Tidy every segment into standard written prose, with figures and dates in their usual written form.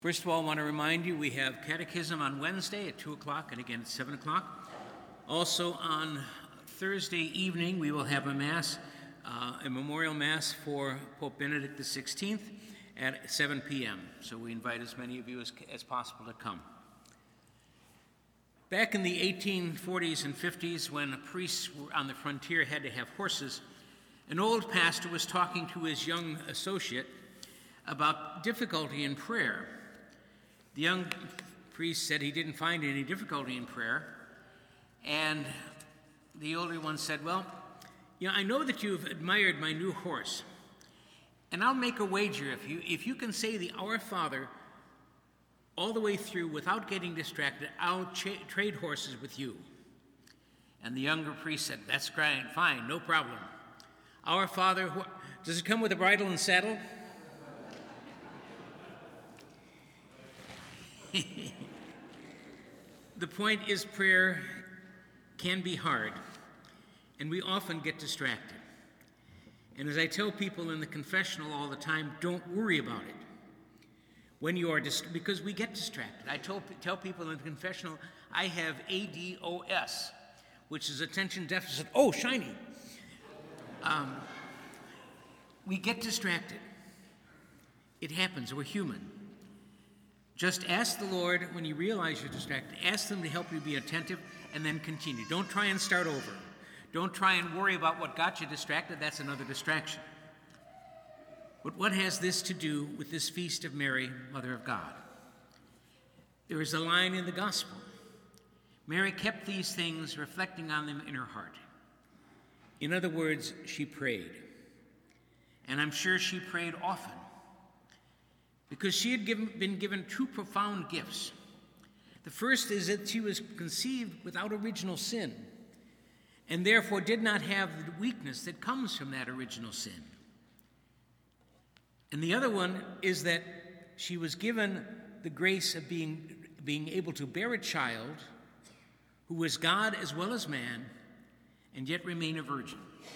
First of all, I want to remind you we have catechism on Wednesday at 2 o'clock and again at 7 o'clock. Also on Thursday evening, we will have a Mass, a memorial Mass for Pope Benedict XVI at 7 p.m. So we invite as many of you as possible to come. Back in the 1840s and 50s, when priests on the frontier had to have horses, an old pastor was talking to his young associate about difficulty in prayer. The young priest said he didn't find any difficulty in prayer, and the older one said, well, I know that you've admired my new horse, and I'll make a wager if you can say the Our Father all the way through without getting distracted, I'll trade horses with you. And the younger priest said, that's great, fine, no problem. Our Father, does it come with a bridle and saddle? The point is, prayer can be hard, and we often get distracted. And as I tell people in the confessional all the time, don't worry about it. When you are because we get distracted. I tell people in the confessional, I have ADOS, which is attention deficit. Oh, shiny. We get distracted. It happens. We're human. Just ask the Lord when you realize you're distracted. Ask them to help you be attentive and then continue. Don't try and start over. Don't try and worry about what got you distracted. That's another distraction. But what has this to do with this feast of Mary, Mother of God? There is a line in the Gospel. Mary kept these things, reflecting on them in her heart. In other words, she prayed. And I'm sure she prayed often, because she had been given two profound gifts. The first is that she was conceived without original sin, and therefore did not have the weakness that comes from that original sin. And the other one is that she was given the grace of being able to bear a child who was God as well as man, and yet remain a virgin.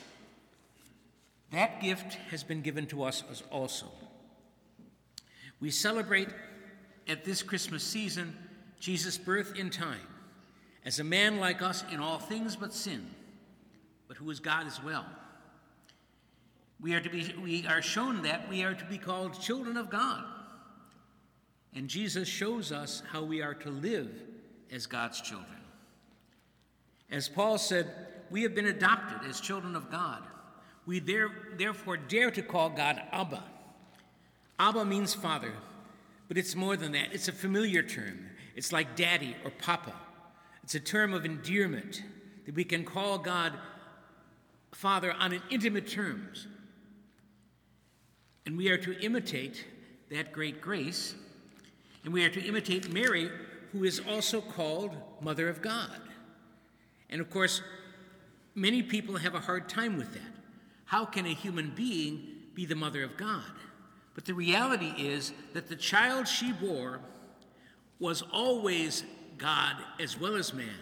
That gift has been given to us also. We celebrate at this Christmas season Jesus' birth in time as a man like us in all things but sin, but who is God as well. We are shown that we are to be called children of God. And Jesus shows us how we are to live as God's children. As Paul said, we have been adopted as children of God. We therefore dare to call God Abba. Abba means father, but it's more than that. It's a familiar term. It's like daddy or papa. It's a term of endearment that we can call God Father on an intimate terms. And we are to imitate that great grace, and we are to imitate Mary, who is also called Mother of God. And of course, many people have a hard time with that. How can a human being be the mother of God? But the reality is that the child she bore was always God as well as man.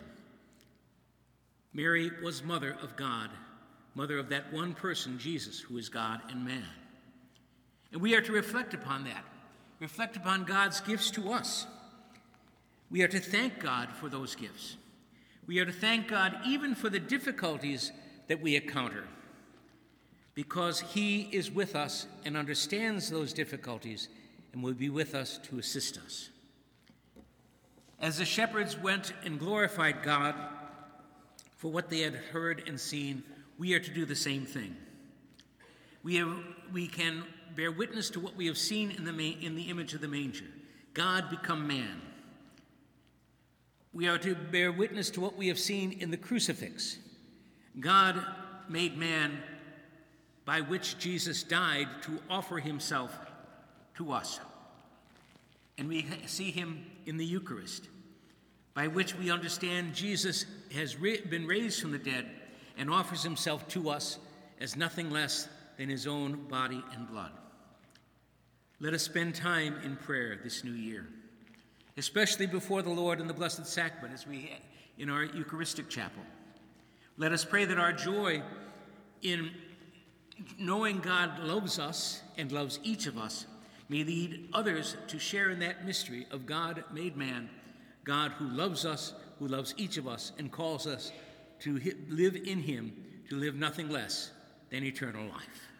Mary was mother of God, mother of that one person, Jesus, who is God and man. And we are to reflect upon that, reflect upon God's gifts to us. We are to thank God for those gifts. We are to thank God even for the difficulties that we encounter, because he is with us and understands those difficulties and will be with us to assist us. As the shepherds went and glorified God for what they had heard and seen, we are to do the same thing. We can bear witness to what we have seen in the image of the manger, God become man. We are to bear witness to what we have seen in the crucifix, God made man, by which Jesus died to offer himself to us. And we see him in the Eucharist, by which we understand Jesus has been raised from the dead and offers himself to us as nothing less than his own body and blood. Let us spend time in prayer this new year, especially before the Lord in the Blessed Sacrament as we in our Eucharistic chapel. Let us pray that our joy in knowing God loves us and loves each of us may lead others to share in that mystery of God made man, God who loves us, who loves each of us, and calls us to live in him, to live nothing less than eternal life.